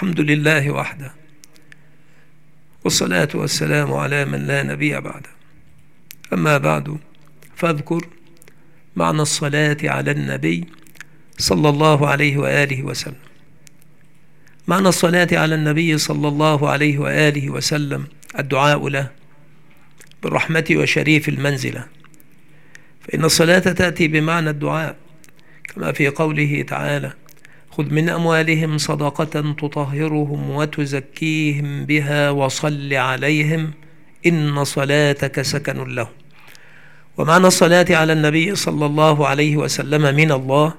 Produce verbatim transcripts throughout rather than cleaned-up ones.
الحمد لله وحده، والصلاة والسلام على من لا نبي بعده. أما بعد، فاذكر معنى الصلاة على النبي صلى الله عليه وآله وسلم. معنى الصلاة على النبي صلى الله عليه وآله وسلم الدعاء له بالرحمة وشريف المنزلة، فإن الصلاة تأتي بمعنى الدعاء، كما في قوله تعالى: خذ من أموالهم صدقة تطهرهم وتزكيهم بها وصل عليهم إن صلاتك سكن لهم. ومعنى الصلاة على النبي صلى الله عليه وسلم من الله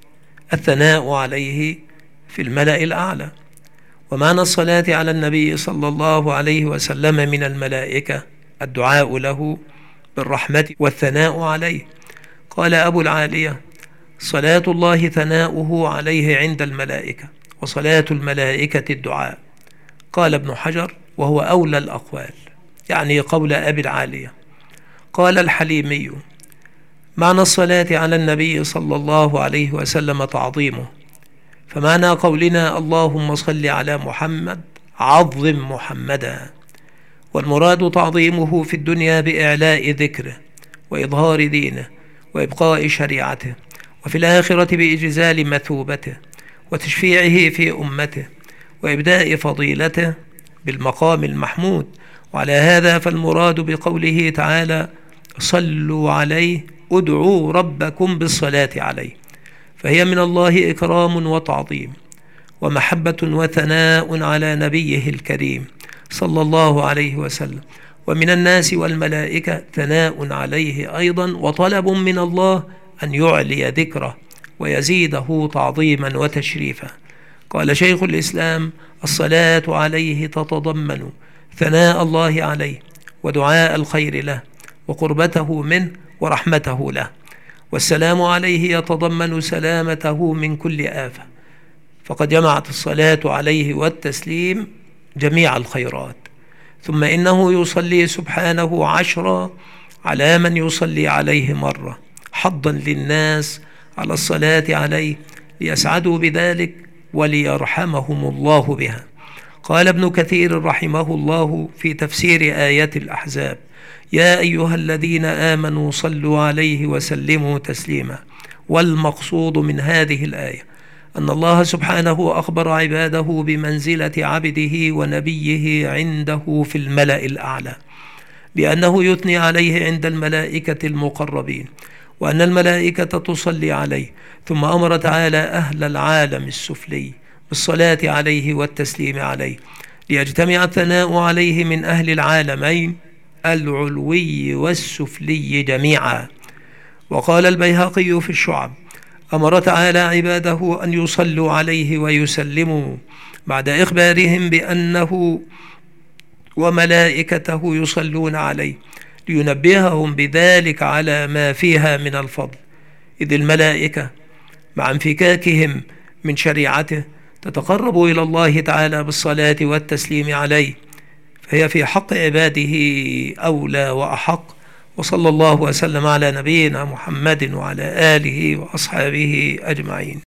الثناء عليه في الملأ الأعلى. ومعنى الصلاة على النبي صلى الله عليه وسلم من الملائكة الدعاء له بالرحمة والثناء عليه. قال أبو العالية: صلاة الله ثناؤه عليه عند الملائكة، وصلاة الملائكة الدعاء. قال ابن حجر: وهو أولى الأقوال، يعني قول أبي العالية. قال الحليمي: معنى الصلاة على النبي صلى الله عليه وسلم تعظيمه، فمعنى قولنا اللهم صل على محمد عظم محمدا، والمراد تعظيمه في الدنيا بإعلاء ذكره وإظهار دينه وإبقاء شريعته، وفي الآخرة بإجزال مثوبته وتشفيعه في أمته وإبداء فضيلته بالمقام المحمود. وعلى هذا فالمراد بقوله تعالى: صلوا عليه ادعوا ربكم بالصلاة عليه، فهي من الله إكرام وتعظيم ومحبة وثناء على نبيه الكريم صلى الله عليه وسلم، ومن الناس والملائكة ثناء عليه أيضا، وطلب من الله أن يعلي ذكره ويزيده تعظيما وتشريفا. قال شيخ الإسلام: الصلاة عليه تتضمن ثناء الله عليه ودعاء الخير له وقربته منه ورحمته له، والسلام عليه يتضمن سلامته من كل آفة، فقد جمعت الصلاة عليه والتسليم جميع الخيرات. ثم إنه يصلي سبحانه عشرا على من يصلي عليه مرة، حضا للناس على الصلاة عليه ليسعدوا بذلك وليرحمهم الله بها. قال ابن كثير رحمه الله في تفسير آيات الأحزاب: يا أيها الذين آمنوا صلوا عليه وسلموا تسليما. والمقصود من هذه الآية أن الله سبحانه أخبر عباده بمنزلة عبده ونبيه عنده في الملأ الأعلى، بأنه يثني عليه عند الملائكة المقربين، وأن الملائكة تصلي عليه. ثم أمر تعالى أهل العالم السفلي بالصلاة عليه والتسليم عليه، ليجتمع الثناء عليه من أهل العالمين العلوي والسفلي جميعا. وقال البيهقي في الشعب: أمر تعالى عباده أن يصلوا عليه ويسلموا بعد إخبارهم بأنه وملائكته يصلون عليه، لينبههم بذلك على ما فيها من الفضل، إذ الملائكة مع انفكاكهم من شريعته تتقرب إلى الله تعالى بالصلاة والتسليم عليه، فهي في حق عباده أولى وأحق. وصلى الله وسلم على نبينا محمد وعلى آله وأصحابه أجمعين.